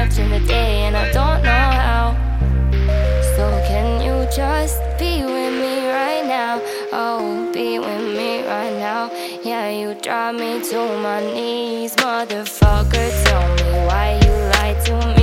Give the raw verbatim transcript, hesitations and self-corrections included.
watching the day and I don't know how. So can you just be with me right now? Oh, be with me right now. Yeah, you drive me to my knees, motherfucker. Tell me why you lied to me.